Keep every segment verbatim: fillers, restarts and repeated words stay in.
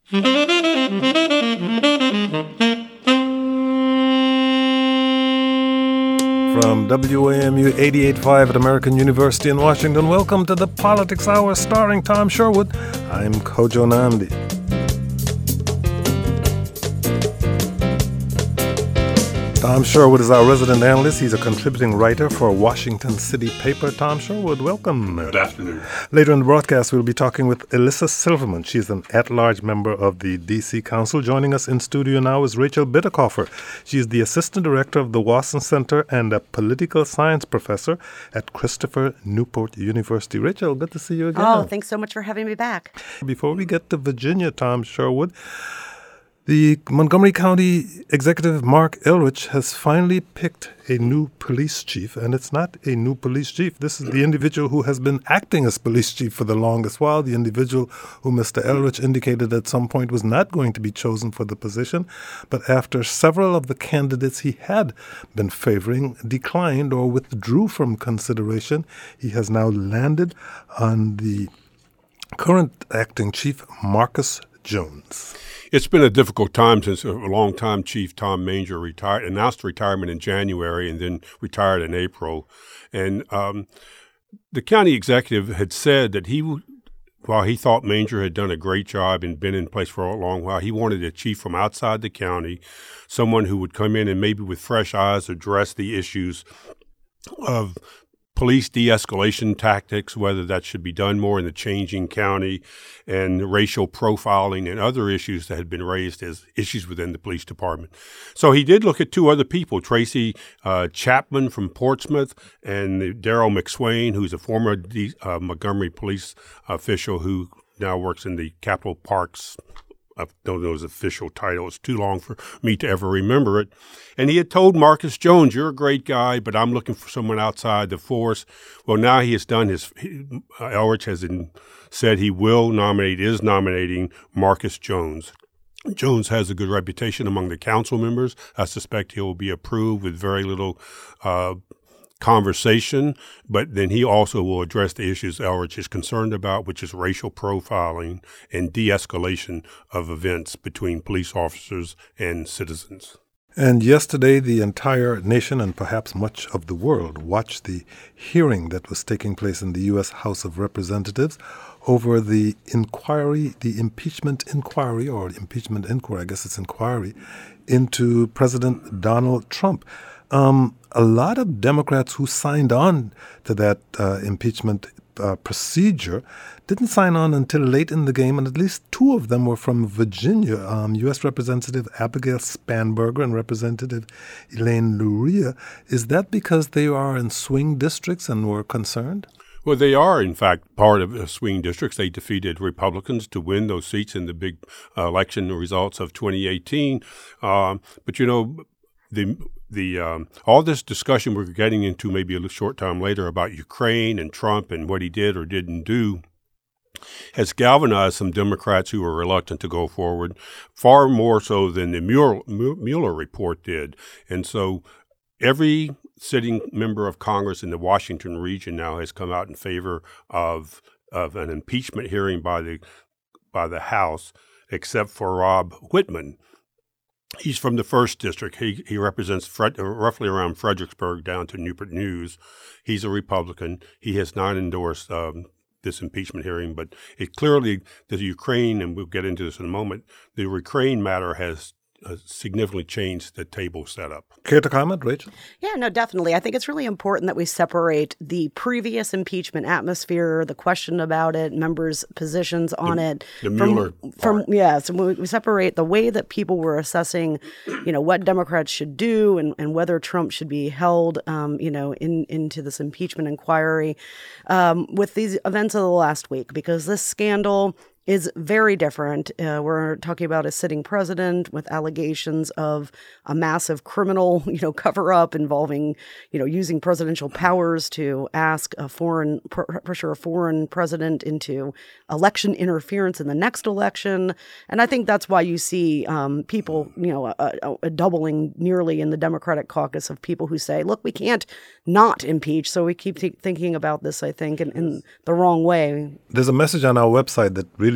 From W A M U eighty-eight point five at American University in Washington, welcome to the Politics Hour starring Tom Sherwood. I'm Kojo Nnamdi. Tom Sherwood is our resident analyst. He's a contributing writer for a Washington City paper. Tom Sherwood, welcome. Good afternoon. Later in the broadcast, we'll be talking with Elissa Silverman. She's an at-large member of the D C Council. Joining us in studio now is Rachel Bitecofer. She's the assistant director of the Wasson Center and a political science professor at Christopher Newport University. Rachel, good to see you again. Oh, thanks so much for having me back. Before we get to Virginia, Tom Sherwood, the Montgomery County Executive Marc Elrich has finally picked a new police chief, and it's not a new police chief. This is the individual who has been acting as police chief for the longest while, the individual who Mister Elrich indicated at some point was not going to be chosen for the position. But after several of the candidates he had been favoring declined or withdrew from consideration, he has now landed on the current acting chief, Marcus Jones. It's been a difficult time since a longtime chief, Tom Manger, retired, announced retirement in January and then retired in April. And um, the county executive had said that he, while he thought Manger had done a great job and been in place for a long while, he wanted a chief from outside the county, someone who would come in and maybe with fresh eyes address the issues of police de-escalation tactics, whether that should be done more in the changing county, and racial profiling and other issues that had been raised as issues within the police department. So he did look at two other people, Tracy uh, Chapman from Portsmouth and Daryl McSwain, who's a former D- uh, Montgomery police official who now works in the Capitol Parks. I don't know his official title. It's too long for me to ever remember it. And he had told Marcus Jones, you're a great guy, but I'm looking for someone outside the force. Well, now he has done his he, – uh, Elrich has in, said he will nominate, is nominating Marcus Jones. Jones has a good reputation among the council members. I suspect he will be approved with very little uh conversation, but then he also will address the issues Elrich is concerned about, which is racial profiling and de-escalation of events between police officers and citizens. And yesterday, the entire nation and perhaps much of the world watched the hearing that was taking place in the U S House of Representatives over the inquiry, the impeachment inquiry, or impeachment inquiry, I guess it's inquiry, into President Donald Trump. Um, a lot of Democrats who signed on to that uh, impeachment uh, procedure didn't sign on until late in the game, and at least two of them were from Virginia, um, U S Representative Abigail Spanberger and Representative Elaine Luria. Is that because they are in swing districts and were concerned? Well, they are, in fact, part of the swing districts. They defeated Republicans to win those seats in the big uh, election results of twenty eighteen. Um, but, you know, the the um, all this discussion we're getting into maybe a short time later about Ukraine and Trump and what he did or didn't do has galvanized some Democrats who were reluctant to go forward, far more so than the Mueller, Mueller report did. And so every sitting member of Congress in the Washington region now has come out in favor of of an impeachment hearing by the by the House, except for Rob Whitman. He's from the first district. He he represents Fred, uh, roughly around Fredericksburg down to Newport News. He's a Republican. He has not endorsed um, this impeachment hearing, but it clearly, the Ukraine, and we'll get into this in a moment, the Ukraine matter has uh, significantly changed the table setup. Care to comment, Rachel? Yeah, no, definitely. I think it's really important that we separate the previous impeachment atmosphere, the question about it, members' positions on the, it. The from, Mueller from Yeah, so we, we separate the way that people were assessing, you know, what Democrats should do and, and whether Trump should be held, um, you know, in into this impeachment inquiry um, with these events of the last week, because this scandal is very different. Uh, we're talking about a sitting president with allegations of a massive criminal, you know, cover-up involving, you know, using presidential powers to ask a foreign, pr- pressure a foreign president into election interference in the next election. And I think that's why you see um, people, you know, a, a, a doubling nearly in the Democratic caucus of people who say, look, we can't not impeach. So we keep th- thinking about this, I think, in, in the wrong way. There's a message on our website that really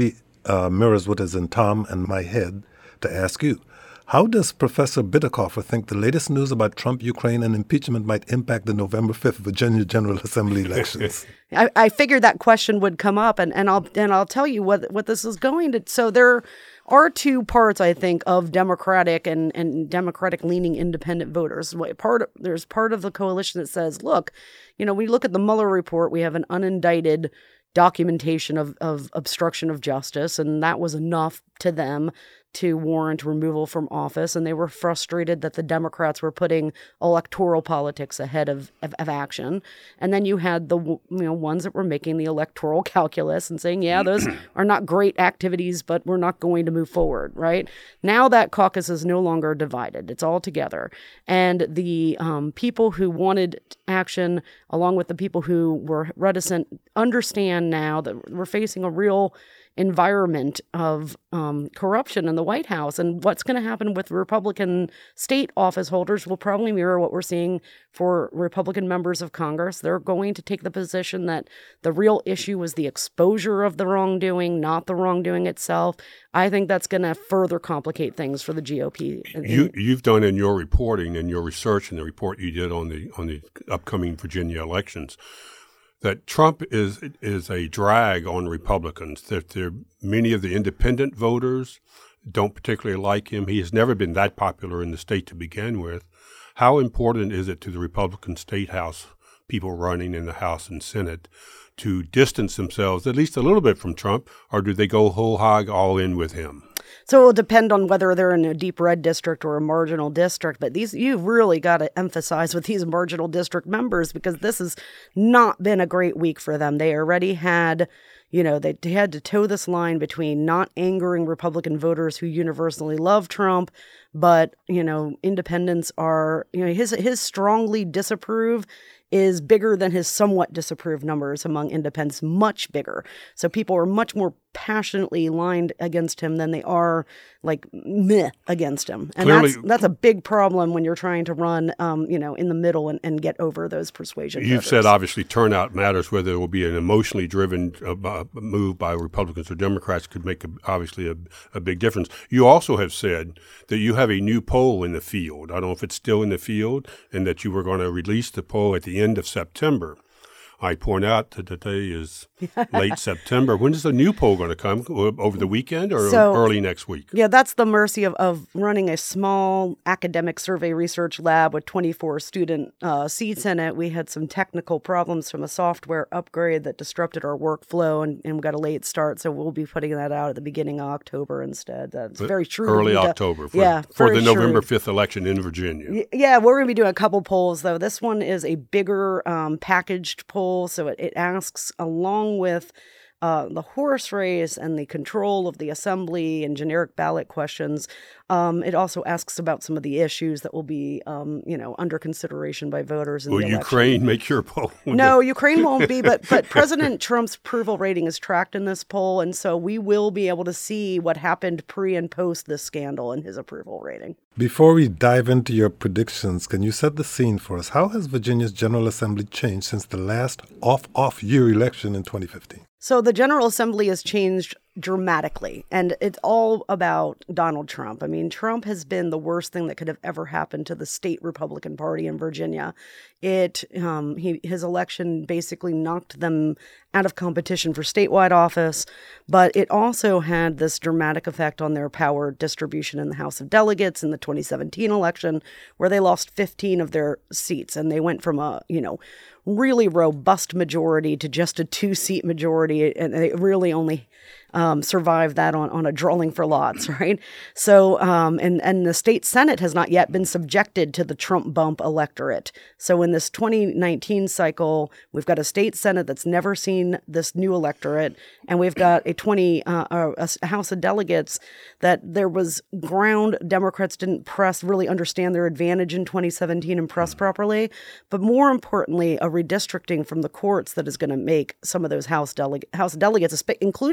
uh, mirrors what is in Tom and my head to ask you. How does Professor Bitecofer think the latest news about Trump, Ukraine, and impeachment might impact the November fifth Virginia General Assembly elections? I, I figured that question would come up, and, and I'll and I'll tell you what what this is going to. So there are two parts, I think, of Democratic and, and Democratic-leaning independent voters. Part of, there's part of the coalition that says, look, you know, we look at the Mueller report, we have an unindicted documentation of, of obstruction of justice, and that was enough to them to warrant removal from office, and they were frustrated that the Democrats were putting electoral politics ahead of, of, of action. And then you had the you know ones that were making the electoral calculus and saying, yeah, those are not great activities, but we're not going to move forward, right? Now that caucus is no longer divided. It's all together. And the um, people who wanted action, along with the people who were reticent, understand now that we're facing a real environment of um, corruption in the White House. And what's going to happen with Republican state office holders will probably mirror what we're seeing for Republican members of Congress. They're going to take the position that the real issue was the exposure of the wrongdoing, not the wrongdoing itself. I think that's going to further complicate things for the G O P. You, you've done in your reporting and your research and the report you did on the on the upcoming Virginia elections that Trump is is a drag on Republicans, that there, many of the independent voters don't particularly like him. He has never been that popular in the state to begin with. How important is it to the Republican State House, people running in the House and Senate, to distance themselves at least a little bit from Trump, or do they go whole hog all in with him? So it will depend on whether they're in a deep red district or a marginal district. But these, you've really got to emphasize with these marginal district members, because this has not been a great week for them. They already had, you know, they had to toe this line between not angering Republican voters who universally love Trump, but, you know, independents are, you know, his his strongly disapprove is bigger than his somewhat disapprove numbers among independents, much bigger. So people are much more passionately lined against him than they are like meh against him. And Clearly, that's that's a big problem when you're trying to run, um, you know, in the middle and, and get over those persuasion You've voters. said obviously turnout matters, whether it will be an emotionally driven uh, move by Republicans or Democrats could make a, obviously a, a big difference. You also have said that you have a new poll in the field. I don't know if it's still in the field, and that you were going to release the poll at the end of September. I point out that today is late September. When is the new poll going to come? Over the weekend or so, early next week? Yeah, that's the mercy of, of running a small academic survey research lab with twenty-four student uh, seats in it. We had some technical problems from a software upgrade that disrupted our workflow, and, and we got a late start. So we'll be putting that out at the beginning of October instead. That's but very true. Early October for, yeah, for the November fifth election in Virginia. Yeah, we're going to be doing a couple polls, though. This one is a bigger um, packaged poll. So it, it asks, along with uh, the horse race and the control of the assembly and generic ballot questions, um, it also asks about some of the issues that will be, um, you know, under consideration by voters in Will the election. Ukraine make your poll? No, Ukraine won't be, but but President Trump's approval rating is tracked in this poll, and so we will be able to see what happened pre and post this scandal in his approval rating. Before we dive into your predictions, can you set the scene for us? How has Virginia's General Assembly changed since the last off-off year election in twenty fifteen? So the General Assembly has changed dramatically, and it's all about Donald Trump. I mean, Trump has been the worst thing that could have ever happened to the state Republican Party in Virginia. It um, he, his election basically knocked them out of competition for statewide office, but it also had this dramatic effect on their power distribution in the House of Delegates in the twenty seventeen election, where they lost fifteen of their seats, and they went from a, you know, really robust majority to just a two-seat majority, and they really only um, survived that on, on a drawing for lots, right? So, um, and, and the state Senate has not yet been subjected to the Trump bump electorate. So in this twenty nineteen cycle, we've got a state Senate that's never seen this new electorate, and we've got a twenty uh, a House of Delegates that there was ground Democrats didn't press, really understand their advantage in twenty seventeen and press properly, but more importantly, a redistricting from the courts that is going to make some of those House, deleg- House delegates, including the Speaker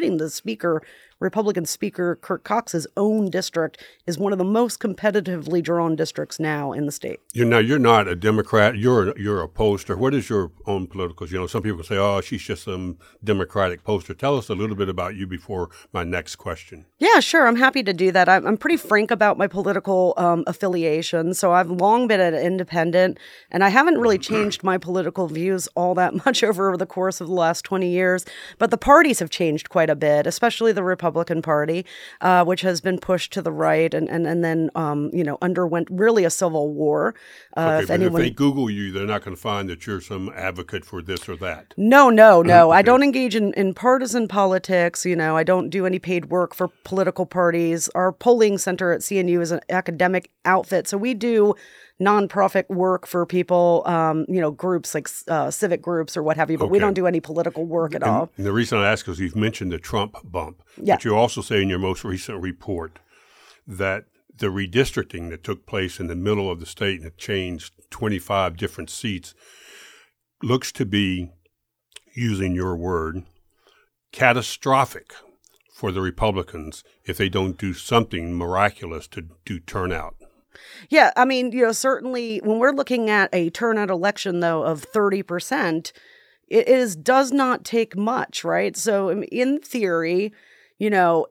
speaker, Republican Speaker Kirk Cox's own district is one of the most competitively drawn districts now in the state. You're now you're not a Democrat. You're you're a pollster. What is your own political? You know, some people say, "Oh, she's just some Democratic pollster." Tell us a little bit about you before my next question. Yeah, sure. I'm happy to do that. I'm, I'm pretty frank about my political um, affiliation. So I've long been an independent, and I haven't really changed my political views all that much over the course of the last twenty years. But the parties have changed quite a bit, especially the Republican Republican Party, uh, which has been pushed to the right and, and, and then, um, you know, underwent really a civil war. Uh, okay, if but anyone... if they Google you, they're not going to find that you're some advocate for this or that. No, no, no. okay. I don't engage in, in partisan politics. You know, I don't do any paid work for political parties. Our polling center at C N U is an academic outfit. So we do nonprofit work for people, um, you know, groups like uh, civic groups or what have you, but okay. we don't do any political work at and, all. And the reason I ask is you've mentioned the Trump bump, yeah. but you also say in your most recent report that the redistricting that took place in the middle of the state and it changed twenty-five different seats looks to be, using your word, catastrophic for the Republicans if they don't do something miraculous to do turnout. Yeah, I mean, you know, certainly when we're looking at a turnout election, though, of thirty percent, it is does not take much, right? So in theory, you know,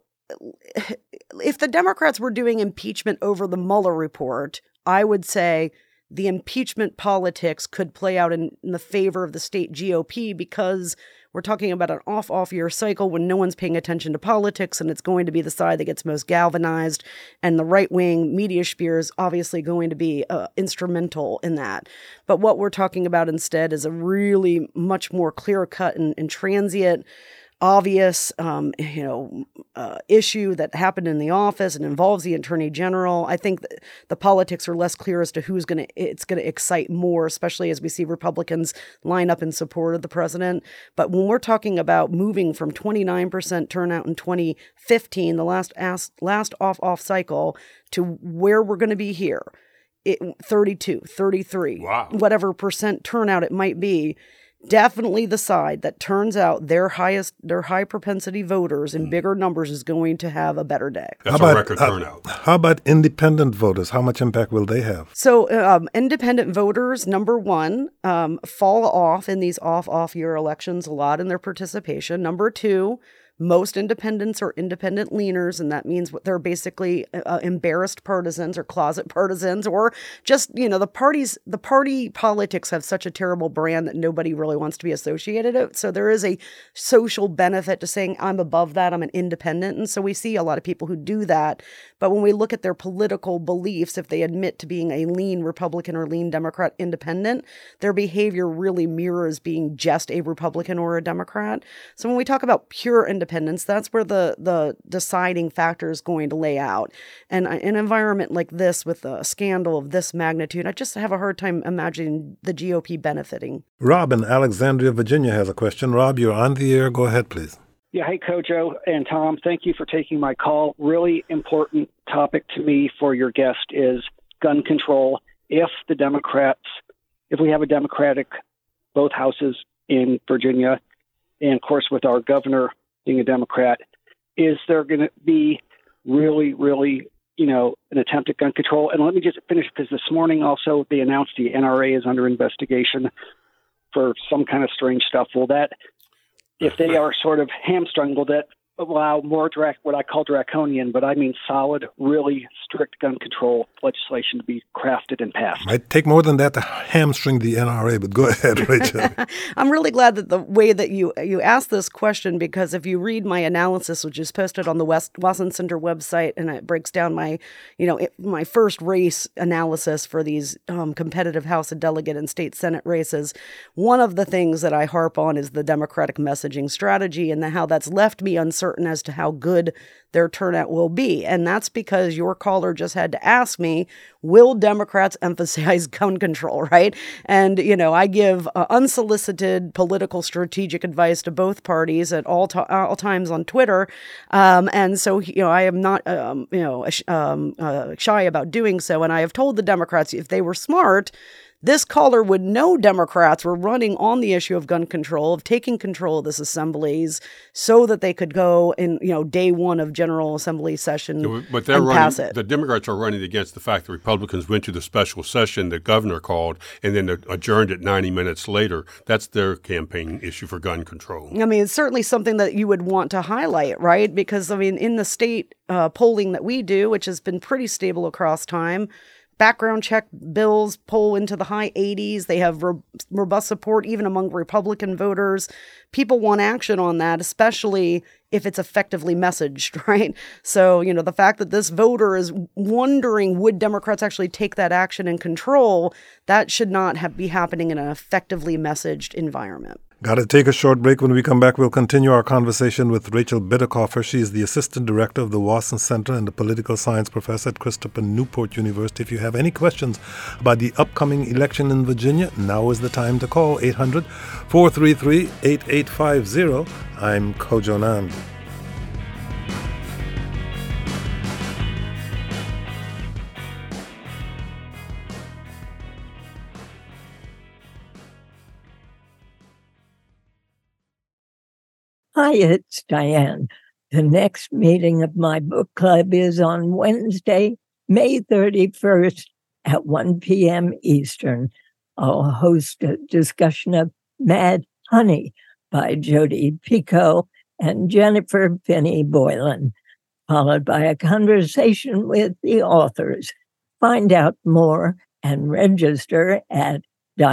if the Democrats were doing impeachment over the Mueller report, I would say the impeachment politics could play out in, in the favor of the state G O P because we're talking about an off-off year cycle when no one's paying attention to politics, and it's going to be the side that gets most galvanized, and the right-wing media sphere is obviously going to be uh, instrumental in that. But what we're talking about instead is a really much more clear-cut and, and transient, obvious, um, you know, uh, issue that happened in the office and involves the attorney general. I think that the politics are less clear as to who's going to, it's going to excite more, especially as we see Republicans line up in support of the president. But when we're talking about moving from twenty-nine percent turnout in twenty fifteen, the last ass, last off-off cycle, to where we're going to be here, it, thirty-two, thirty-three, wow. whatever percent turnout it might be, definitely the side that turns out their highest, their high propensity voters in bigger numbers is going to have a better day. That's how about, a record turnout. Uh, how about independent voters? How much impact will they have? So um, independent voters, number one, um, fall off in these off-off year elections a lot in their participation. Number two, most independents are independent leaners, and that means they're basically uh, embarrassed partisans or closet partisans, or just, you know, the parties, the party politics have such a terrible brand that nobody really wants to be associated with. So there is a social benefit to saying, I'm above that, I'm an independent. And so we see a lot of people who do that. But when we look at their political beliefs, if they admit to being a lean Republican or lean Democrat independent, their behavior really mirrors being just a Republican or a Democrat. So when we talk about pure independence, that's where the, the deciding factor is going to lay out. And in an environment like this, with a scandal of this magnitude, I just have a hard time imagining the G O P benefiting. Rob in Alexandria, Virginia has a question. Rob, you're on the air. Go ahead, please. Yeah, hey, Kojo and Tom, thank you for taking my call. Really important topic to me for your guest is gun control. If the Democrats, if we have a Democratic, both houses in Virginia, and of course with our governor being a Democrat, is there going to be really, really, you know, an attempt at gun control? And let me just finish, because this morning also they announced the N R A is under investigation for some kind of strange stuff. Will that, if they are sort of hamstrung, will that allow more dra- what I call draconian, but I mean solid, really strict gun control legislation to be crafted and passed? Might take more than that to hamstring the N R A, but go ahead, Rachel. I'm really glad that the way that you you asked this question, because if you read my analysis, which is posted on the West Wasson Center website, and it breaks down my, you know, it, my first race analysis for these um, competitive House of Delegate and state Senate races, one of the things that I harp on is the Democratic messaging strategy and the, how that's left me uncertain as to how good their turnout will be. And that's because your caller just had to ask me, will Democrats emphasize gun control, right? And, you know, I give uh, unsolicited political strategic advice to both parties at all, to- all times on Twitter. Um, and so, you know, I am not, um, you know, um, uh, shy about doing so. And I have told the Democrats, if they were smart, this caller would know Democrats were running on the issue of gun control, of taking control of this assemblies so that they could go in, you know, day one of General Assembly session yeah, but they're and running, pass it. The Democrats are running against the fact that Republicans went to the special session the governor called and then adjourned it ninety minutes later. That's their campaign issue for gun control. I mean, it's certainly something that you would want to highlight, right? Because, I mean, in the state uh, polling that we do, which has been pretty stable across time, background check bills poll into the high eighties. They have ro- robust support even among Republican voters. People want action on that, especially if it's effectively messaged, right? So, you know, the fact that this voter is wondering, would Democrats actually take that action and control, that should not have, be happening in an effectively messaged environment. Got to take a short break. When we come back, we'll continue our conversation with Rachel Bitecofer. She is the Assistant Director of the Wasson Center and the Political Science Professor at Christopher Newport University. If you have any questions about the upcoming election in Virginia, now is the time to call eight hundred, four three three, eight eight five zero. I'm Kojo Nand. Hi, it's Diane. The next meeting of my book club is on Wednesday, May thirty-first at one p.m. Eastern. I'll host a discussion of Mad Honey by Jodi Picoult and Jennifer Finney Boylan, followed by a conversation with the authors. Find out more and register at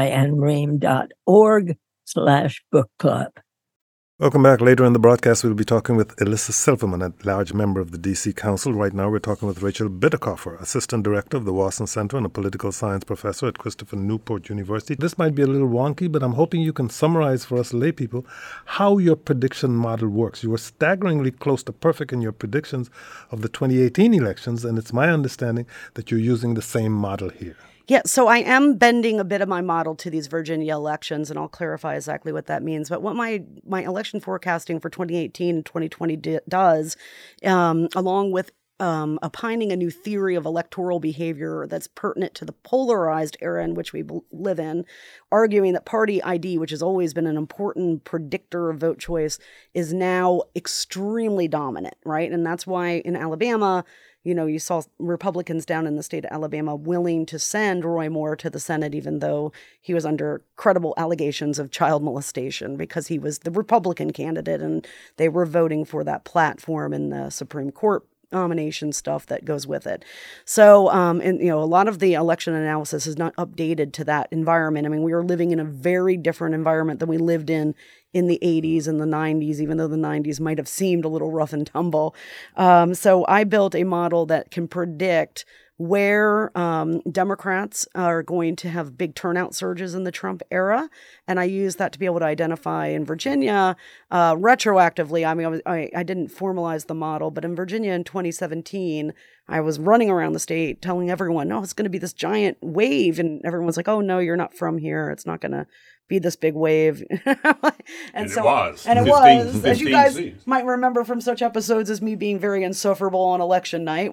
dianerehm.org slash book club. Welcome back. Later in the broadcast, we'll be talking with Elissa Silverman, a large member of the D C Council. Right now, we're talking with Rachel Bitecofer, Assistant Director of the Wasson Center and a Political Science Professor at Christopher Newport University. This might be a little wonky, but I'm hoping you can summarize for us lay people how your prediction model works. You were staggeringly close to perfect in your predictions of the twenty eighteen elections, and it's my understanding that you're using the same model here. Yeah, so I am bending a bit of my model to these Virginia elections, and I'll clarify exactly what that means. But what my, my election forecasting for twenty eighteen and twenty twenty d- does, um, along with um, opining a new theory of electoral behavior that's pertinent to the polarized era in which we b- live in, arguing that party I D, which has always been an important predictor of vote choice, is now extremely dominant, right? And that's why in Alabama, you know, you saw Republicans down in the state of Alabama willing to send Roy Moore to the Senate, even though he was under credible allegations of child molestation, because he was the Republican candidate and they were voting for that platform in the Supreme Court nomination stuff that goes with it. So, um, and, you know, a lot of the election analysis is not updated to that environment. I mean, we are living in a very different environment than we lived in in the eighties and the nineties, even though the nineties might have seemed a little rough and tumble. Um, so I built a model that can predict where um, Democrats are going to have big turnout surges in the Trump era. And I use that to be able to identify in Virginia uh, retroactively. I mean, I, was, I, I didn't formalize the model, but in Virginia in twenty seventeen, I was running around the state telling everyone, no, it's going to be this giant wave. And everyone's like, oh, no, you're not from here. It's not going to be this big wave. and, and so, it was. And it fifteen, was. fifteen As you guys seats. might remember from such episodes as me being very insufferable on election night.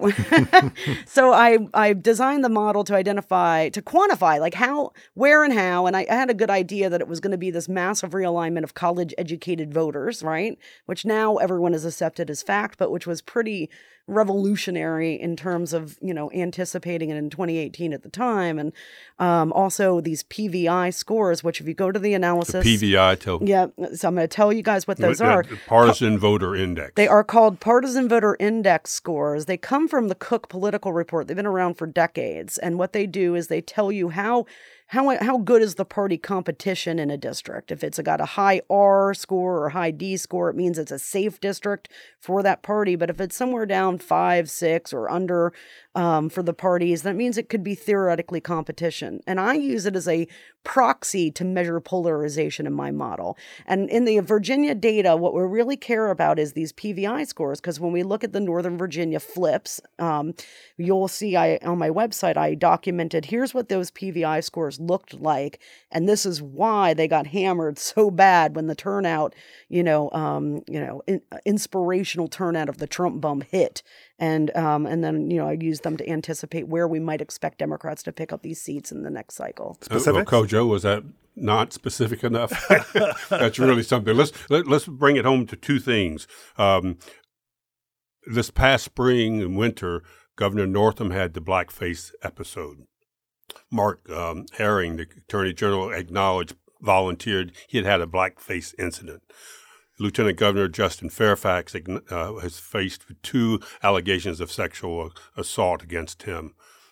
So I, I designed the model to identify, to quantify, like how, where and how. And I, I had a good idea that it was going to be this massive realignment of college-educated voters, right? Which now everyone has accepted as fact, but which was pretty revolutionary in terms of, you know, anticipating it in twenty eighteen at the time. And um, also these P V I scores, which if you go to the analysis. The P V I. Tell, yeah. So I'm going to tell you guys what those the, are. The Partisan Voter Index. They are called Partisan Voter Index scores. They come from the Cook Political Report. They've been around for decades. And what they do is they tell you how How how good is the party competition in a district? If it's got a high R score or high D score, it means it's a safe district for that party. But if it's somewhere down five, six, or under um, for the parties, that means it could be theoretically competition. And I use it as a proxy to measure polarization in my model. And in the Virginia data, what we really care about is these P V I scores, because when we look at the Northern Virginia flips, um, you'll see I on my website, I documented, here's what those P V I scores looked like, and this is why they got hammered so bad when the turnout, you know, um, you know, in, inspirational turnout of the Trump bump hit. And um, and then, you know, I use them to anticipate where we might expect Democrats to pick up these seats in the next cycle. Specific? Well, Kojo, was that not specific enough? That's really something. Let's let, let's bring it home to two things. Um, this past spring and winter, Governor Northam had the blackface episode. Mark um, Herring, the Attorney General, acknowledged, volunteered he had had a blackface incident. Lieutenant Governor Justin Fairfax uh, has faced two allegations of sexual assault against him.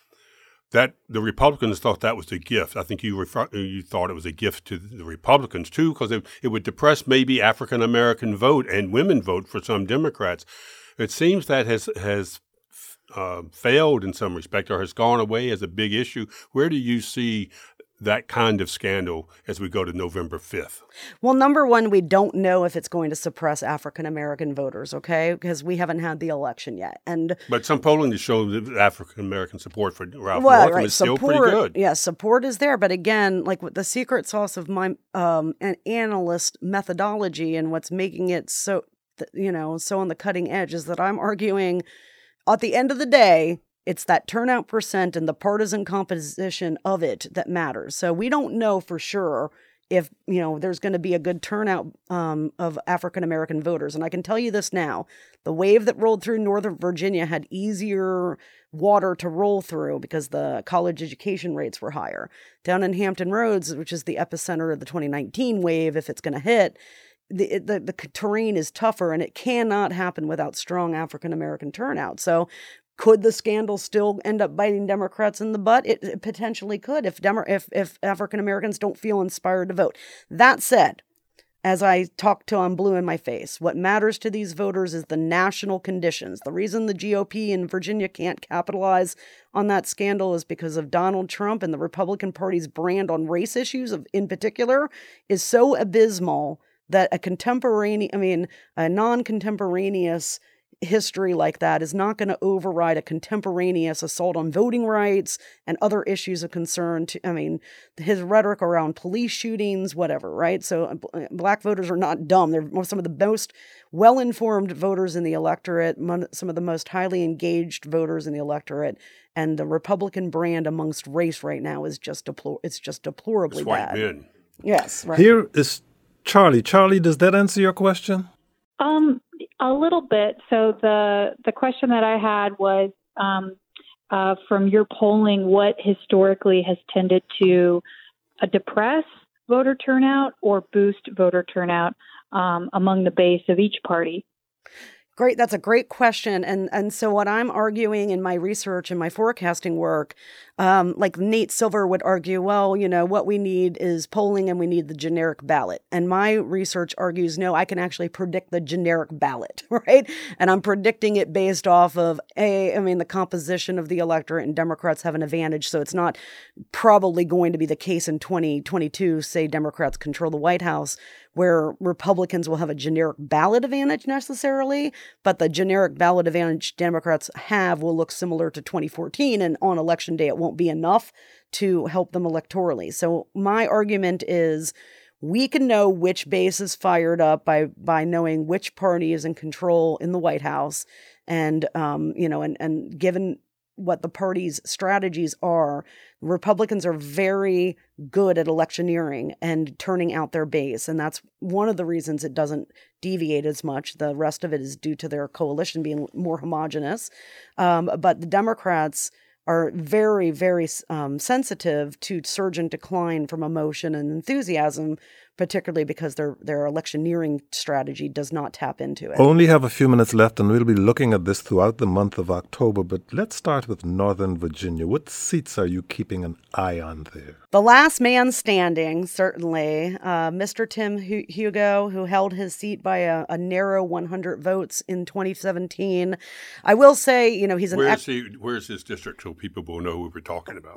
That the Republicans thought that was a gift. I think you refer, you thought it was a gift to the Republicans too, because it, it would depress maybe African American vote and women vote for some Democrats. It seems that has has uh, failed in some respect, or has gone away as a big issue. Where do you see that kind of scandal as we go to November fifth? Well, number one, we don't know if it's going to suppress African-American voters, okay? Because we haven't had the election yet. And But some polling has shown that African-American support for Ralph well, Northam right, is still support, pretty good. Yeah, support is there. But again, like with the secret sauce of my um, an analyst methodology and what's making it so, you know, so on the cutting edge is that I'm arguing at the end of the day, it's that turnout percent and the partisan composition of it that matters. So we don't know for sure if, you know, there's going to be a good turnout um, of African-American voters. And I can tell you this now, the wave that rolled through Northern Virginia had easier water to roll through because the college education rates were higher. Down in Hampton Roads, which is the epicenter of the twenty nineteen wave, if it's going to hit, The, the the terrain is tougher, and it cannot happen without strong African-American turnout. So could the scandal still end up biting Democrats in the butt? It, it potentially could if, Demo- if if African-Americans don't feel inspired to vote. That said, as I talk till I'm blue in my face, what matters to these voters is the national conditions. The reason the G O P in Virginia can't capitalize on that scandal is because of Donald Trump, and the Republican Party's brand on race issues of, in particular is so abysmal that a contemporaneous, I mean, a non-contemporaneous history like that is not going to override a contemporaneous assault on voting rights and other issues of concern. To, I mean, his rhetoric around police shootings, whatever, right? So black voters are not dumb. They're some of the most well-informed voters in the electorate, some of the most highly engaged voters in the electorate, and the Republican brand amongst race right now is just deplor- it's just deplorably it's white bad. Men. Yes, right. Here is Charlie. Charlie, does that answer your question? Um, a little bit. So the the question that I had was, um, uh, from your polling, what historically has tended to uh, depress voter turnout or boost voter turnout um, among the base of each party? Great. That's a great question. And and so what I'm arguing in my research and my forecasting work, um, like Nate Silver would argue, well, you know, what we need is polling and we need the generic ballot. And my research argues, no, I can actually predict the generic ballot, right? And I'm predicting it based off of, a, I mean, the composition of the electorate, and Democrats have an advantage. So it's not probably going to be the case in twenty twenty-two, say Democrats control the White House, where Republicans will have a generic ballot advantage necessarily, but the generic ballot advantage Democrats have will look similar to twenty fourteen, and on election day it won't be enough to help them electorally. So my argument is we can know which base is fired up by by knowing which party is in control in the White House, and um, you know, and and given what the party's strategies are, Republicans are very good at electioneering and turning out their base. And that's one of the reasons it doesn't deviate as much. The rest of it is due to their coalition being more homogenous. Um, but the Democrats are very, very um, sensitive to surge and decline from emotion and enthusiasm, particularly because their their electioneering strategy does not tap into it. Only have a few minutes left, and we'll be looking at this throughout the month of October. But let's start with Northern Virginia. What seats are you keeping an eye on there? The last man standing, certainly, uh, Mister Tim Hugo, who held his seat by a, a narrow one hundred votes in twenty seventeen. I will say, you know, he's an... Where's, ex- he, where's his district so people will know who we're talking about?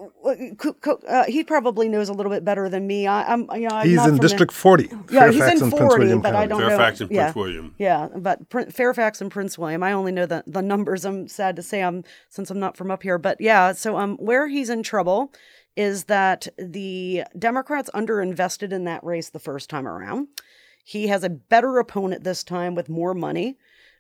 Uh, he probably knows a little bit better than me. I, I'm, you know, I'm he's not in from District forty. Yeah, Fairfax he's in and forty, Prince William but I County. don't Fairfax know. and yeah, Prince William. Yeah, but Pr- Fairfax and Prince William. I only know the, the numbers. I'm sad to say, I'm since I'm not from up here. But yeah, so um, where he's in trouble is that the Democrats underinvested in that race the first time around. He has a better opponent this time with more money.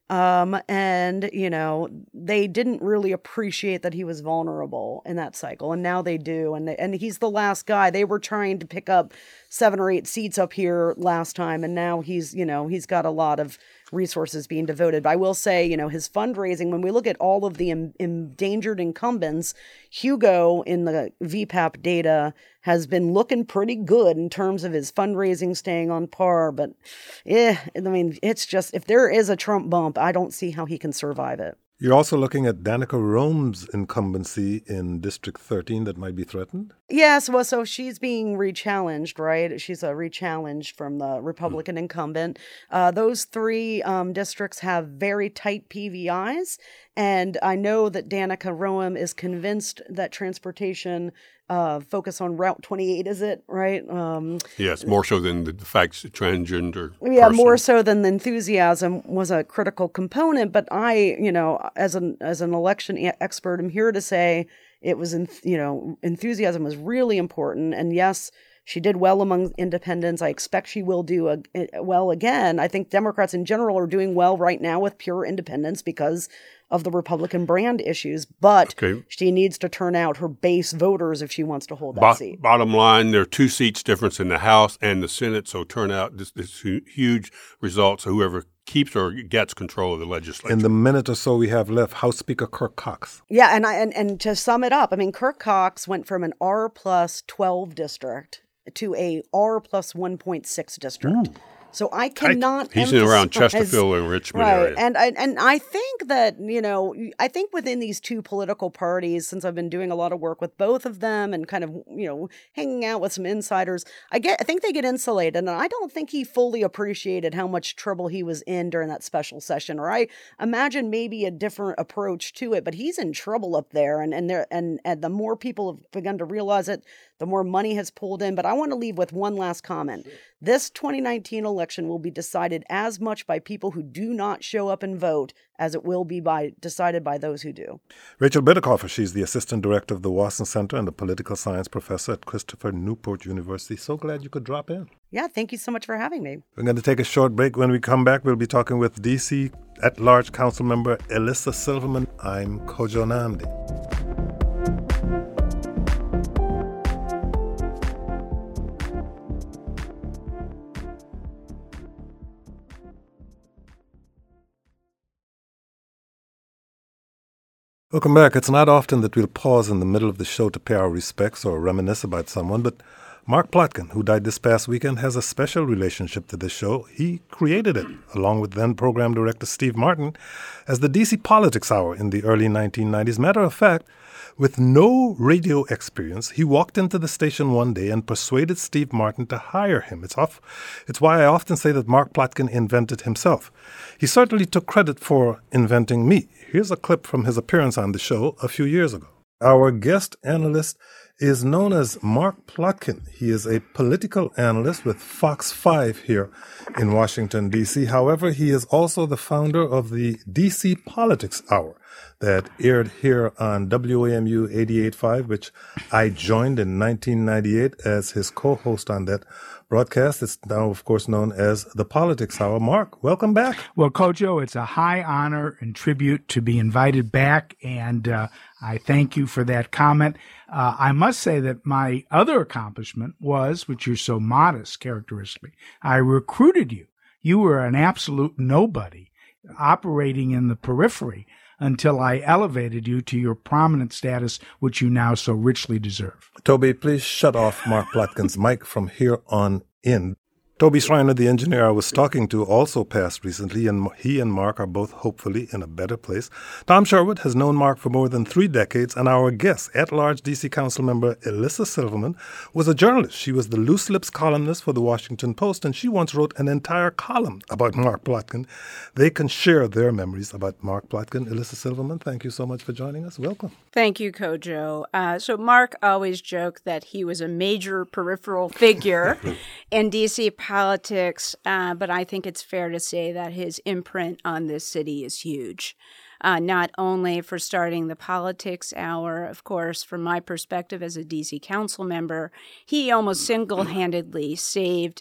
Um, and, you know, they didn't really appreciate that he was vulnerable in that cycle. And now they do. And, they, and he's the last guy. They were trying to pick up seven or eight seats up here last time. And now he's, you know, he's got a lot of resources being devoted. But I will say, you know, his fundraising, when we look at all of the em- endangered incumbents, Hugo in the V PAP data has been looking pretty good in terms of his fundraising staying on par. But yeah, I mean, it's just, if there is a Trump bump, I don't see how he can survive it. You're also looking at Danica Roem's incumbency in District thirteen that might be threatened? Yes, well, so she's being rechallenged, right? She's a rechallenged from the Republican mm. incumbent. Uh, those three um, districts have very tight P V Is, and I know that Danica Roem is convinced that transportation uh, focus on Route twenty-eight, is it, right? Um, yes, more so than the facts transgender Yeah, person. more so than the enthusiasm was a critical component. But I, you know, as an as an election expert, I'm here to say it was, you know, enthusiasm was really important. And yes, she did well among independents. I expect she will do a, a, well again. I think Democrats in general are doing well right now with pure independents because of the Republican brand issues. But okay. she needs to turn out her base voters if she wants to hold that Bo- seat. Bottom line, there are two seats difference in the House and the Senate, so turn out this, this huge results. Whoever keeps or gets control of the legislature. In the minute or so we have left, House Speaker Kirk Cox. Yeah, and I and, and to sum it up, I mean, Kirk Cox went from an R plus twelve district to a R plus one point six district. Mm. So I cannot. He's in around Chesterfield and Richmond right. area, and I and I think that you know I think within these two political parties, since I've been doing a lot of work with both of them and kind of you know hanging out with some insiders, I get I think they get insulated, and I don't think he fully appreciated how much trouble he was in during that special session. Or I imagine maybe a different approach to it, but he's in trouble up there, and and there and and the more people have begun to realize it, the more money has pulled in. But I want to leave with one last comment. This twenty nineteen election will be decided as much by people who do not show up and vote as it will be by decided by those who do. Rachel Bitecofer, she's the assistant director of the Wasson Center and a political science professor at Christopher Newport University. So glad you could drop in. Yeah, thank you so much for having me. We're going to take a short break. When we come back, we'll be talking with D C at-large council member Elissa Silverman. I'm Kojo Nnamdi. Welcome back. It's not often that we'll pause in the middle of the show to pay our respects or reminisce about someone, but Mark Plotkin, who died this past weekend, has a special relationship to this show. He created it, along with then program director Steve Martin, as the D C Politics Hour in the early nineteen nineties. Matter of fact, with no radio experience, he walked into the station one day and persuaded Steve Martin to hire him. It's off. It's why I often say that Mark Plotkin invented himself. He certainly took credit for inventing me. Here's a clip from his appearance on the show a few years ago. Our guest analyst is known as Mark Plotkin. He is a political analyst with Fox five here in Washington, D C. However, he is also the founder of the D C Politics Hour that aired here on W A M U eighty-eight point five, which I joined in nineteen ninety-eight as his co-host on that broadcast. It's now, of course, known as the Politics Hour. Mark, welcome back. Well, Kojo, it's a high honor and tribute to be invited back, and uh, I thank you for that comment. Uh, I must say that my other accomplishment was, which you're so modest characteristically, I recruited you. You were an absolute nobody operating in the periphery until I elevated you to your prominent status, which you now so richly deserve. Toby, please shut off Mark Plotkin's mic from here on in. Toby Schreiner, the engineer I was talking to, also passed recently, and he and Mark are both hopefully in a better place. Tom Sherwood has known Mark for more than three decades, and our guest, at-large D C Council member Elissa Silverman, was a journalist. She was the Loose Lips columnist for the Washington Post, and she once wrote an entire column about Mark Plotkin. They can share their memories about Mark Plotkin. Elissa Silverman, thank you so much for joining us. Welcome. Thank you, Kojo. Uh, so Mark always joked that he was a major peripheral figure in D C politics, uh, but I think it's fair to say that his imprint on this city is huge. Uh, not only for starting the Politics Hour, of course, from my perspective as a D C council member, he almost single-handedly saved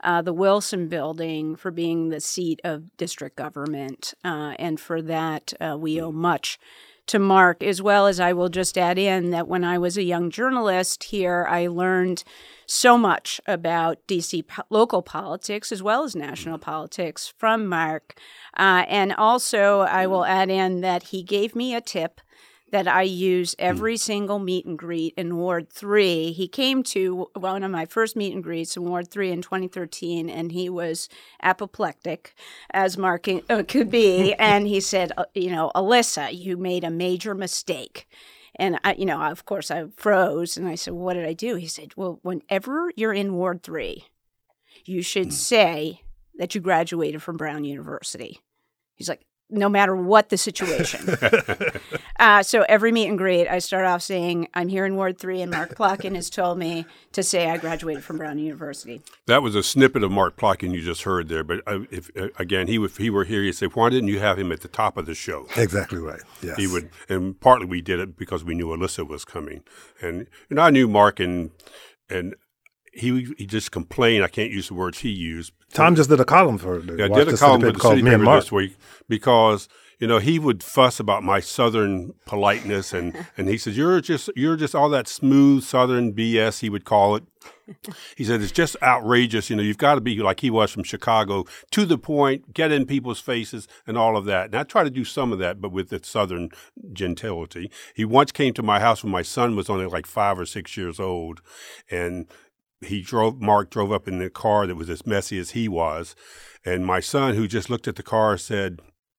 uh, the Wilson Building for being the seat of district government. Uh, and for that, uh, we owe much to Mark, as well as I will just add in that when I was a young journalist here, I learned so much about D C po- local politics as well as national politics from Mark. Uh, and also, I will add in that he gave me a tip that I use every single meet and greet in Ward three. He came to one of my first meet and greets in Ward three in twenty thirteen, and he was apoplectic, as Mark uh, could be. And he said, uh, you know, Alyssa, you made a major mistake. And, I, you know, of course, I froze. And I said, well, what did I do? He said, well, whenever you're in Ward three, you should say that you graduated from Brown University. He's like, no matter what the situation. uh, so every meet and greet, I start off saying, I'm here in Ward three, and Mark Plotkin has told me to say I graduated from Brown University. That was a snippet of Mark Plotkin you just heard there. But uh, if uh, again, he would, if he were here, he'd say, why didn't you have him at the top of the show? Exactly right, yes. He would, and partly we did it because we knew Alyssa was coming. And, and I knew Mark, and and he he just complained. I can't use the words he used. Tom just did a column for it. Yeah, I did a column for the city paper this week because, you know, he would fuss about my Southern politeness, and, and he says, you're just you're just all that smooth Southern B S, he would call it. He said, it's just outrageous. You know, you've got to be like he was from Chicago, to the point, get in people's faces and all of that. And I try to do some of that, but with the Southern gentility. He once came to my house when my son was only like five or six years old, and he drove, Mark drove up in the car that was as messy as he was. And my son, who just looked at the car, said,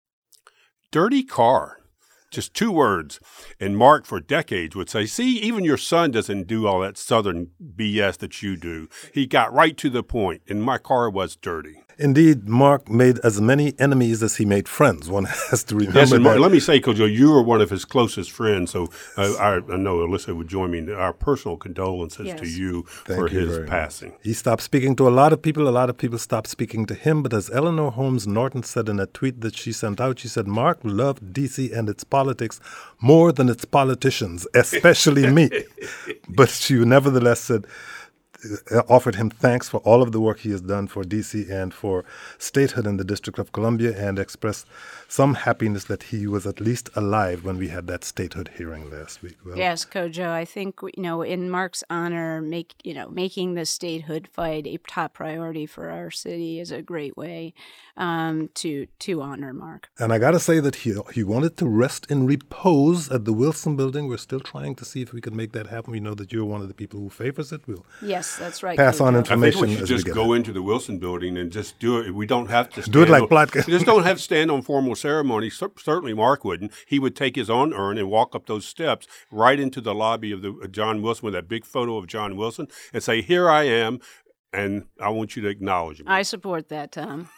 dirty car. Just two words. And Mark, for decades, would say, see, even your son doesn't do all that Southern B S that you do. He got right to the point, and my car was dirty. Indeed, Mark made as many enemies as he made friends. One has to remember yes, and that. Mark, let me say, because you were one of his closest friends, so uh, I, I know Alyssa would join me in our personal condolences yes. to you Thank for you his passing. Much. He stopped speaking to a lot of people. A lot of people stopped speaking to him. But as Eleanor Holmes Norton said in a tweet that she sent out, she said, Mark loved D C and its politics more than its politicians, especially me. But she nevertheless said, offered him thanks for all of the work he has done for D C and for statehood in the District of Columbia, and expressed some happiness that he was at least alive when we had that statehood hearing last week. Well, yes, Kojo, I think, you know, in Mark's honor, make you know, making the statehood fight a top priority for our city is a great way um, to to honor Mark. And I got to say that he he wanted to rest in repose at the Wilson Building. We're still trying to see if we can make that happen. We know that you're one of the people who favors it. We'll yes, that's right. pass Kojo. on information. I think we should as just we go it. into the Wilson Building and just do it. We don't have to stand do it like on, Plotkin. We just don't have to stand on formal ceremony. C- certainly, Mark wouldn't. He would take his own urn and walk up those steps right into the lobby of the uh, John Wilson with that big photo of John Wilson and say, "Here I am, and I want you to acknowledge me." I support that, Tom.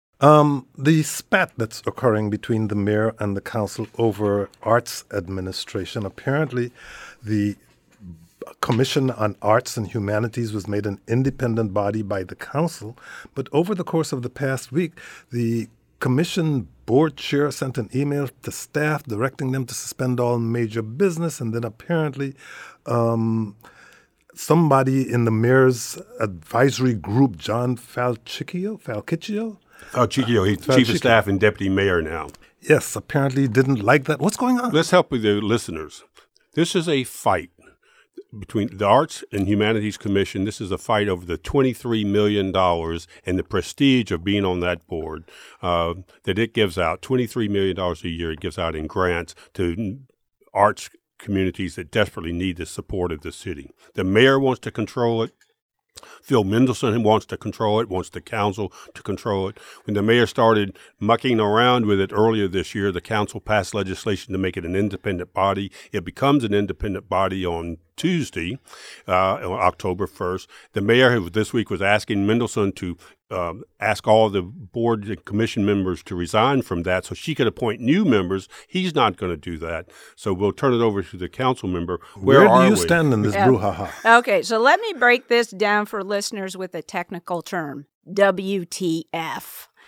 Um, the spat that's occurring between the mayor and the council over arts administration, apparently the Commission on Arts and Humanities was made an independent body by the council, but over the course of the past week, the commission board chair sent an email to staff directing them to suspend all major business, and then apparently um, somebody in the mayor's advisory group, John Falcicchio, Falcicchio? Oh, Chicchio, he's chief of staff and deputy mayor now. Yes, apparently didn't like that. What's going on? Let's help with the listeners. This is a fight between the Arts and Humanities Commission. This is a fight over the twenty-three million dollars and the prestige of being on that board uh, that it gives out. twenty-three million dollars a year it gives out in grants to arts communities that desperately need the support of the city. The mayor wants to control it. Phil Mendelson wants to control it, wants the council to control it. When the mayor started mucking around with it earlier this year, the council passed legislation to make it an independent body. It becomes an independent body on Tuesday, uh, October first. The mayor who this week was asking Mendelson to um, ask all the board and commission members to resign from that so she could appoint new members. He's not going to do that. So we'll turn it over to the council member. Where, Where are do you we? stand in this Yeah. brouhaha? Okay, so let me break this down for listeners with a technical term, W T F.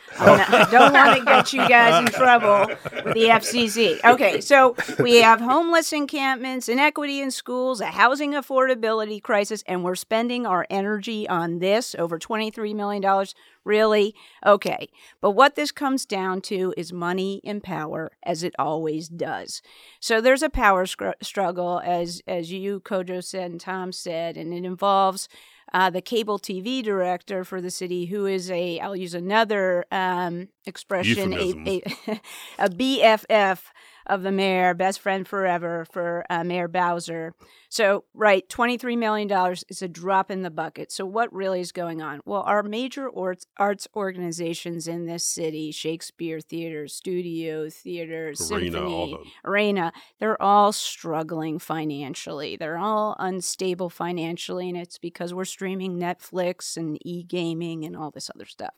I don't want to get you guys in trouble with the F C C. Okay, so we have homeless encampments, inequity in schools, a housing affordability crisis, and we're spending our energy on this, over twenty-three million dollars. Really? Okay. But what this comes down to is money and power, as it always does. So there's a power scr- struggle, as as you, Kojo, said, and Tom said, and it involves uh, the cable T V director for the city, who is a, I'll use another um, expression, a, a, a B F F of the mayor, best friend forever for uh, Mayor Bowser. So, right, twenty-three million dollars is a drop in the bucket. So what really is going on? Well, our major arts, arts organizations in this city, Shakespeare Theater, Studio Theater, Arena, Symphony, Arena, they're all struggling financially. They're all unstable financially, and it's because we're streaming Netflix and e-gaming and all this other stuff.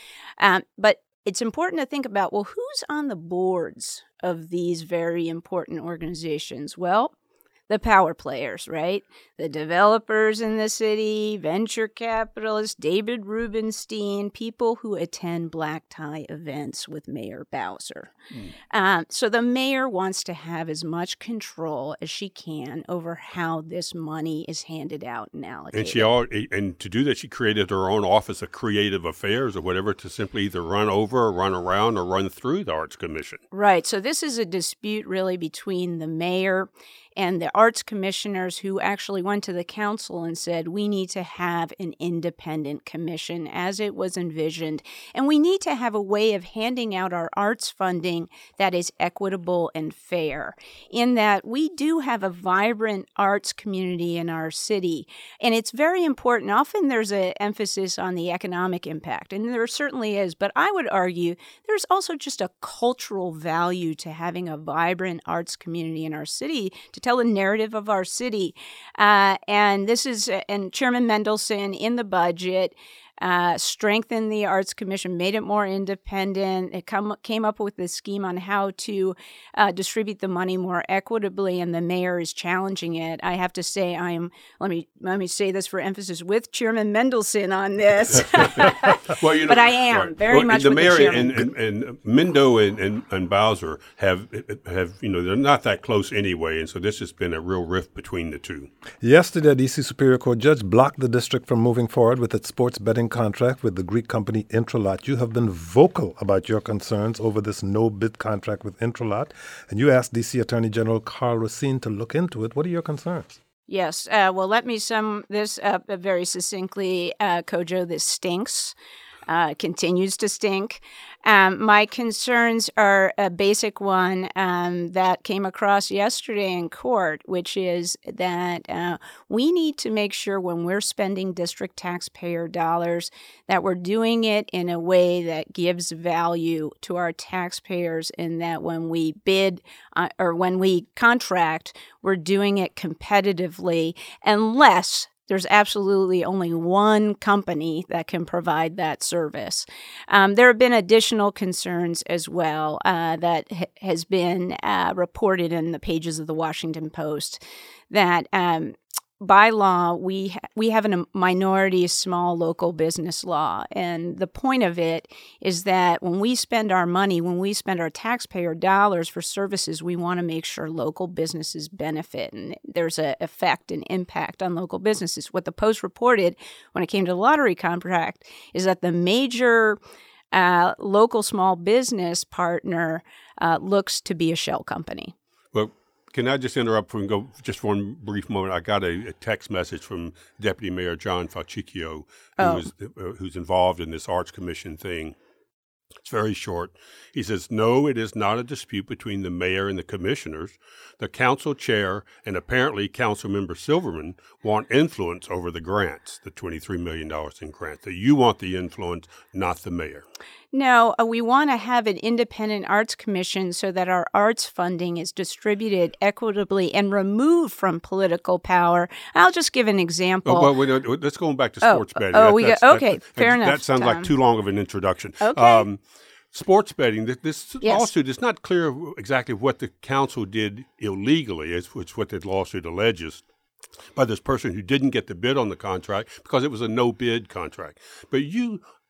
Um, but it's important to think about, well, who's on the boards of these very important organizations? Well, the power players, right? The developers in the city, venture capitalists, David Rubenstein, people who attend black tie events with Mayor Bowser. Mm. Um, so the mayor wants to have as much control as she can over how this money is handed out and allocated. And she all, and to do that, she created her own office of creative affairs or whatever to simply either run over or run around or run through the Arts Commission. Right. So this is a dispute really between the mayor and the arts commissioners, who actually went to the council and said, we need to have an independent commission as it was envisioned. And we need to have a way of handing out our arts funding that is equitable and fair, in that we do have a vibrant arts community in our city. And it's very important. Often there's an emphasis on the economic impact, and there certainly is. But I would argue there's also just a cultural value to having a vibrant arts community in our city to tell the narrative of our city. Uh, and this is, and Chairman Mendelson in the budget uh, strengthened the Arts Commission, made it more independent. It come, came up with this scheme on how to uh, distribute the money more equitably, and the mayor is challenging it. I have to say, I am, let me let me say this for emphasis, with Chairman Mendelson on this. well, you know, but I am right. very well, much the with mayor the chairman. and, and, and Mendo and, and, and Bowser have, have, you know, they're not that close anyway, and so this has been a real rift between the two. Yesterday, a D C Superior Court judge blocked the district from moving forward with its sports betting contract with the Greek company Intralot. You have been vocal about your concerns over this no-bid contract with Intralot, and you asked D C Attorney General Karl Racine to look into it. What are your concerns? Yes. Uh, well, let me sum this up very succinctly, uh, Kojo. This stinks. Uh, continues to stink. Um, my concerns are a basic one um, that came across yesterday in court, which is that uh, we need to make sure when we're spending district taxpayer dollars that we're doing it in a way that gives value to our taxpayers, and that when we bid uh, or when we contract, we're doing it competitively, unless there's absolutely only one company that can provide that service. Um, there have been additional concerns as well uh, that ha- has been uh, reported in the pages of the Washington Post, that um, by law, we ha- we have a minority small local business law. And the point of it is that when we spend our money, when we spend our taxpayer dollars for services, we want to make sure local businesses benefit. And there's an effect and impact on local businesses. What the Post reported when it came to the lottery contract is that the major uh, local small business partner uh, looks to be a shell company. Well, can I just interrupt and go just for one brief moment? I got a, a text message from Deputy Mayor John Falchicchio, who oh. is, uh, who's involved in this Arts Commission thing. It's very short. He says, no, it is not a dispute between the mayor and the commissioners. The council chair and apparently council member Silverman want influence over the grants, the twenty-three million dollars in grants. That you want the influence, not the mayor. No, uh, we want to have an independent arts commission so that our arts funding is distributed equitably and removed from political power. I'll just give an example. Oh, well, wait, let's go back to sports oh, betting. Oh, that, we that's, go, okay, that, fair that, enough. That sounds Tom. like too long of an introduction. Okay. Um, sports betting, this yes. lawsuit, it's not clear exactly what the council did illegally, it's, it's what the lawsuit alleges, by this person who didn't get the bid on the contract because it was a no-bid contract. But you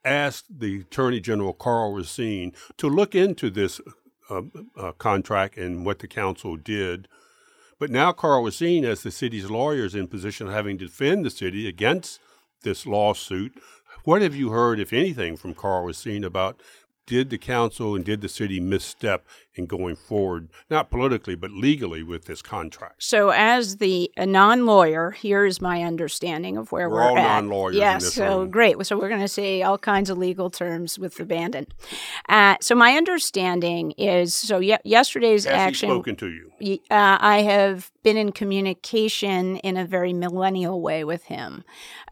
asked the Attorney General, Karl Racine, to look into this uh, uh, contract and what the council did. But now Karl Racine, as the city's lawyer, is in position of having to defend the city against this lawsuit. What have you heard, if anything, from Karl Racine about did the council and did the city misstep in going forward, not politically, but legally with this contract? So as the a non-lawyer, here's my understanding of where we're, we're all at. non-lawyers yes, in this so room. Great. So we're going to say all kinds of legal terms with abandon. Uh, so my understanding is, so ye- yesterday's Has action... he spoken to you? Uh, I have been in communication in a very millennial way with him.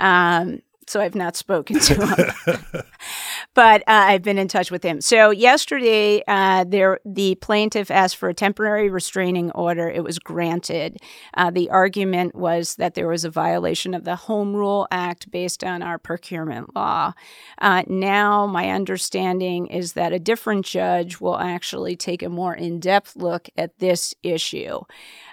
Um, so I've not spoken to him. But uh, I've been in touch with him. So yesterday, uh, there the plaintiff asked for a temporary restraining order. It was granted. Uh, the argument was that there was a violation of the Home Rule Act based on our procurement law. Uh, now, my understanding is that a different judge will actually take a more in-depth look at this issue.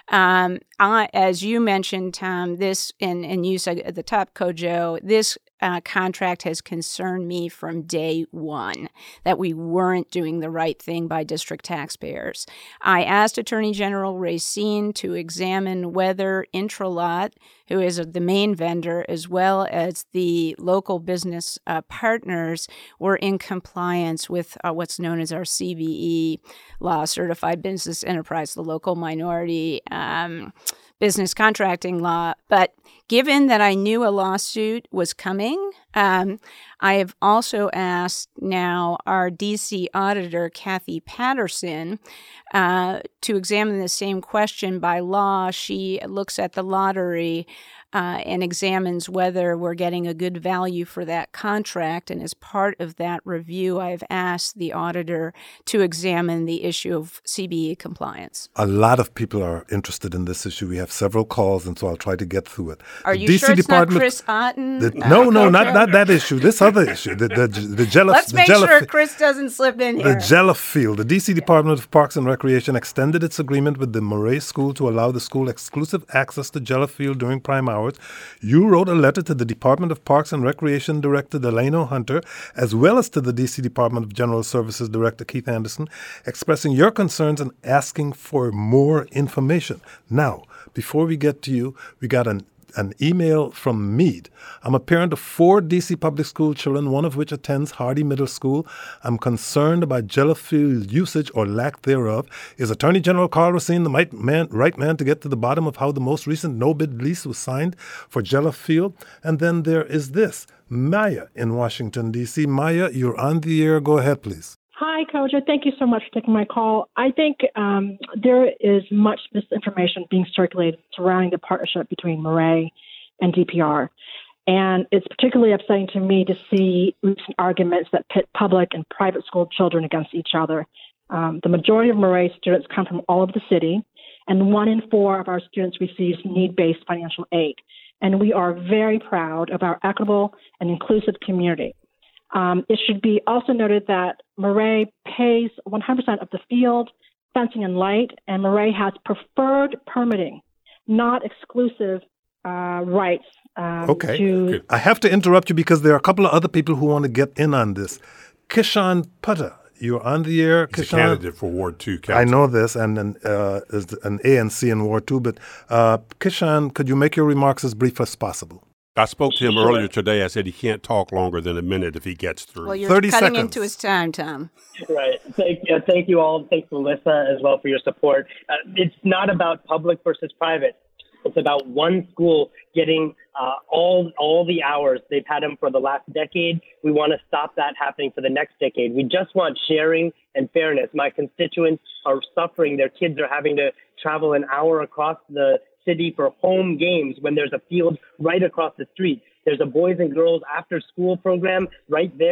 Um, I, as you mentioned, Tom, this, and, and you said at the top, Kojo, this uh, contract has concerned me from day one, that we weren't doing the right thing by district taxpayers. I asked Attorney General Racine to examine whether Intralot, who is the main vendor, as well as the local business uh, partners, were in compliance with uh, what's known as our C B E law, Certified Business Enterprise, the local minority um, business contracting law. But given that I knew a lawsuit was coming, um, I have also asked now our D C auditor, Kathy Patterson, uh, to examine the same question. By law, she looks at the lottery uh, and examines whether we're getting a good value for that contract. And as part of that review, I've asked the auditor to examine the issue of C B E compliance. A lot of people are interested in this issue. We have several calls, and so I'll try to get through it. Are the you D C sure it's Department, not Chris Otten? The, no, uh, no, Kojo? not not that issue. This other issue. The the the Jella, Let's the make Jella, sure Chris doesn't slip in here. The Jella Field. The D C Department of Parks and Recreation extended its agreement with the Murray School to allow the school exclusive access to Jella Field during prime hours. You wrote a letter to the Department of Parks and Recreation Director Delano Hunter, as well as to the D C Department of General Services Director Keith Anderson, expressing your concerns and asking for more information. Now, before we get to you, we got an an email from Meade. I'm a parent of four D C public school children, one of which attends Hardy Middle School. I'm concerned about Jella Field usage or lack thereof. Is Attorney General Karl Racine the right man, right man to get to the bottom of how the most recent no-bid lease was signed for Jella Field? And then there is this, Maya in Washington, D C Maya, you're on the air. Go ahead, please. Hi, Kojo. Thank you so much for taking my call. I think um, there is much misinformation being circulated surrounding the partnership between Murray and D P R. And it's particularly upsetting to me to see recent arguments that pit public and private school children against each other. Um, the majority of Murray students come from all over the city, and one in four of our students receives need-based financial aid. And we are very proud of our equitable and inclusive community. Um, it should be also noted that Murray pays one hundred percent of the field, fencing, and light, and Murray has preferred permitting, not exclusive uh, rights. Um, okay. To- I have to interrupt you because there are a couple of other people who want to get in on this. Kishan Putta, you're on the air. He's Kishan, a candidate for Ward two Council. I know this, and an, uh, is an A N C in Ward two, but uh, Kishan, could you make your remarks as brief as possible? I spoke to him earlier today. I said he can't talk longer than a minute if he gets through. Well, you're thirty cutting seconds. into his time, Tom. Right. Thank, uh, thank you all. Thanks, Melissa, as well for your support. Uh, it's not about public versus private. It's about one school getting uh, all all the hours. They've had them for the last decade. We want to stop that happening for the next decade. We just want sharing and fairness. My constituents are suffering. Their kids are having to travel an hour across the city for home games when there's a field right across the street. There's a boys and girls after school program right there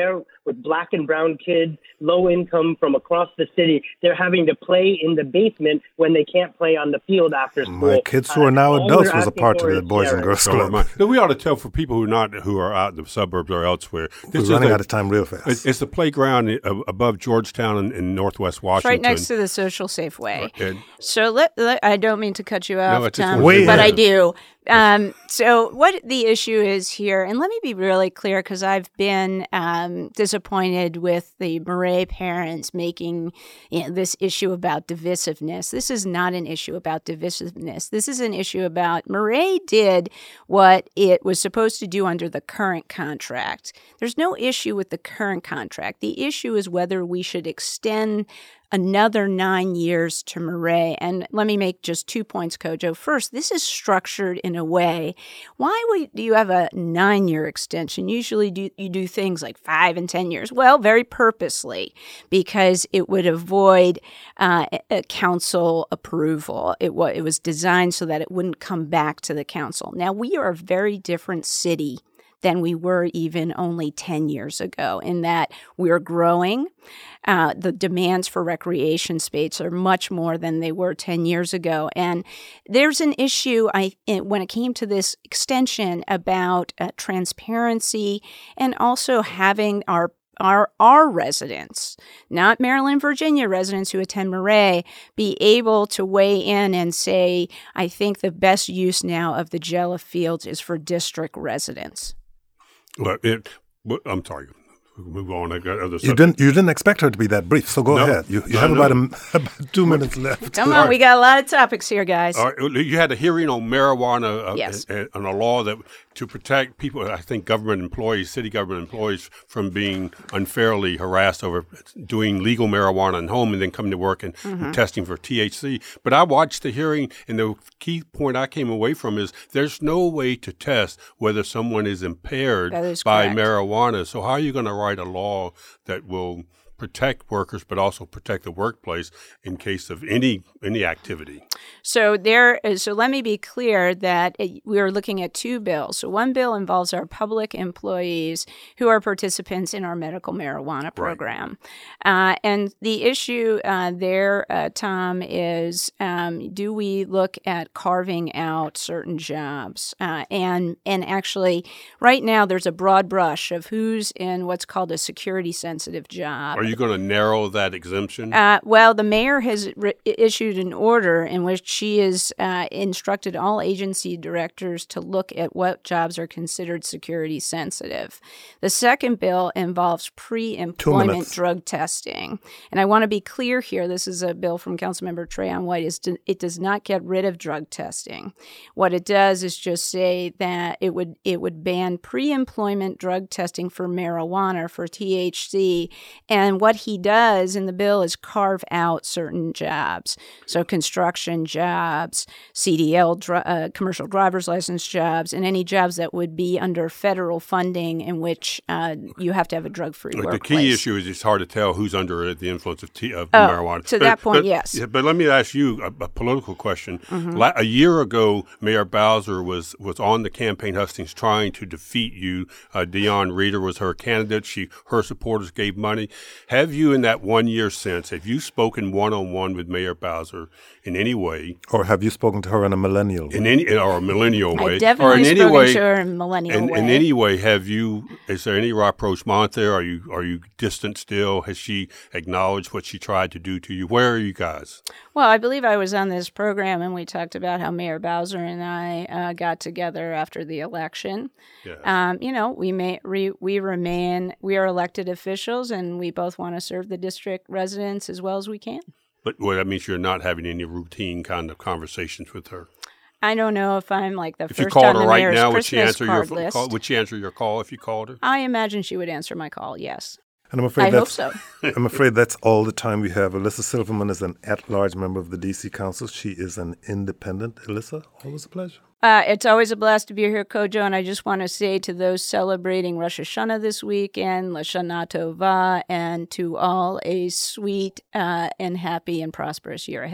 with black and brown kids, low income from across the city. They're having to play in the basement when they can't play on the field after school. My kids who are now uh, adults was a part of the Boys and Girls Club. So we ought to tell for people who are not who are out in the suburbs or elsewhere. We're This running is a, out of time real fast. It's, it's the playground above Georgetown in, in Northwest It's Washington. right next to the Social Safeway. And, So let, let I don't mean to cut you off, I just Tom, wanna say but that. I do. Um, so what the issue is here, and let me be really clear because I've been um, disappointed with the Murray parents making you know, this issue about divisiveness. This is not an issue about divisiveness. This is an issue about Murray did what it was supposed to do under the current contract. There's no issue with the current contract. The issue is whether we should extend another nine years to Murray. And let me make just two points, Kojo. First, this is structured in a way. Why would do you have a nine-year extension? Usually do, you do things like five and ten years. Well, very purposely, because it would avoid uh, a council approval. It, wa- it was designed so that it wouldn't come back to the council. Now, we are a very different city than we were even only ten years ago, in that we're growing. Uh, the demands for recreation space are much more than they were ten years ago. And there's an issue I when it came to this extension about uh, transparency and also having our Our, our residents, not Maryland, Virginia residents who attend Murray, be able to weigh in and say, I think the best use now of the Jella Fields is for district residents. Well, it, I'm sorry. Move on. I got other You didn't. You didn't expect her to be that brief. So go No. ahead. You, you No, have no. about, a, about two minutes left. Come on, we got a lot of topics here, guys. All right, you had a hearing on marijuana uh, Yes. and, and a law that to protect people, I think government employees, city government employees, from being unfairly harassed over doing legal marijuana in home and then coming to work and, Mm-hmm. and testing for T H C. But I watched the hearing, and the key point I came away from is there's no way to test whether someone is impaired That is by correct. marijuana. So how are you going to write a law that will protect workers but also protect the workplace in case of any any activity? So there is, so let me be clear that it, we are looking at two bills. So one bill involves our public employees who are participants in our medical marijuana program. Uh, and the issue uh, there, uh, Tom, is um, do we look at carving out certain jobs? Uh, and, and actually, right now, there's a broad brush of who's in what's called a security-sensitive job. Are you going to narrow that exemption? Uh, well, the mayor has re- issued an order in which she has uh, instructed all agency directors to look at what jobs are considered security sensitive. The second bill involves pre-employment drug testing. And I want to be clear here, this is a bill from Councilmember Trayon White. Is to, it does not get rid of drug testing. What it does is just say that it would it would ban pre-employment drug testing for marijuana, for T H C. And what he does in the bill is carve out certain jobs. So construction jobs, C D L, dri- uh, commercial driver's license jobs, and any jobs that would be under federal funding in which uh, you have to have a drug-free Like workplace. the key issue is it's hard to tell who's under the influence of, tea, of Oh, marijuana. to But- that point, but- yes. yeah, but let me ask you a, a political question. Mm-hmm. La- a year ago, Mayor Bowser was, was on the campaign hustings trying to defeat you. Uh, Dion Reeder was her candidate. She her supporters gave money. Have you, in that one year since, have you spoken one-on-one with Mayor Bowser in any way? Or have you spoken to her in a millennial way? In any or a millennial way? I've definitely or in any spoken way, to her in a millennial in, way. in any way, have you? Is there any rapprochement there? Are you are you distant still? Has she acknowledged what she tried to do to you? Where are you guys? Well, I believe I was on this program and we talked about how Mayor Bowser and I uh, got together after the election. Yes. Um, you know, we may re, we remain we are elected officials and we both want to serve the district residents as well as we can. But well, that means you're not having any routine kind of conversations with her. I don't know if I'm like the If first you called on her the right mayor's now, would she Christmas answer your card ph- list. call? Would she answer your call if you called her? I imagine she would answer my call. Yes. And I'm afraid I hope that's, so. I'm afraid that's all the time we have. Alyssa Silverman is an at-large member of the D C Council. She is an independent. Alyssa, always a pleasure. Uh, it's always a blast to be here, Kojo, and I just want to say to those celebrating Rosh Hashanah this weekend, Lashana Tova, and to all a sweet uh, and happy and prosperous year ahead.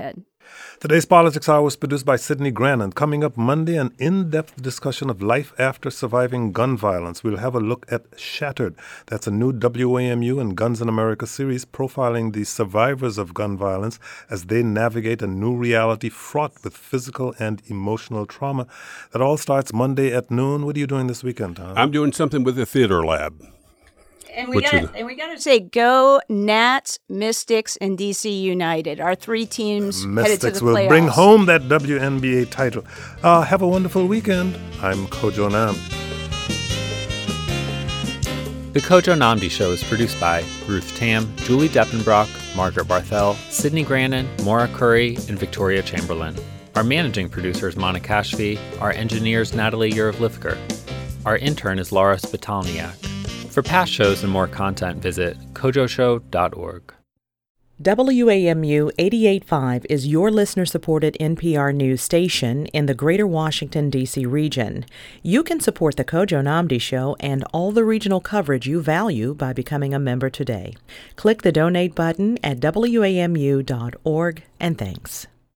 Today's Politics Hour was produced by Sidney Grannon. Coming up Monday, an in-depth discussion of life after surviving gun violence. We'll have a look at Shattered. That's a new W A M U and Guns in America series profiling the survivors of gun violence as they navigate a new reality fraught with physical and emotional trauma. That all starts Monday at noon. What are you doing this weekend, Tom? I'm doing something with the Theater Lab. And we got and we got to say, go Nats, Mystics, and D C United. Our three teams Mystics headed to the will playoffs. bring home that W N B A title. Uh, have a wonderful weekend. I'm Kojo Nam. The Kojo Namdi Show is produced by Ruth Tam, Julie Deppenbrock, Margaret Barthel, Sidney Grannon, Maura Curry, and Victoria Chamberlain. Our managing producer is Monica Kashfi. Our engineer is Natalie Urevlivker. Our intern is Laura Spitalniak. For past shows and more content, visit kojo show dot org. W A M U eighty-eight point five is your listener-supported N P R news station in the greater Washington, D C region. You can support the Kojo Namdi Show and all the regional coverage you value by becoming a member today. Click the donate button at W A M U dot org, and thanks.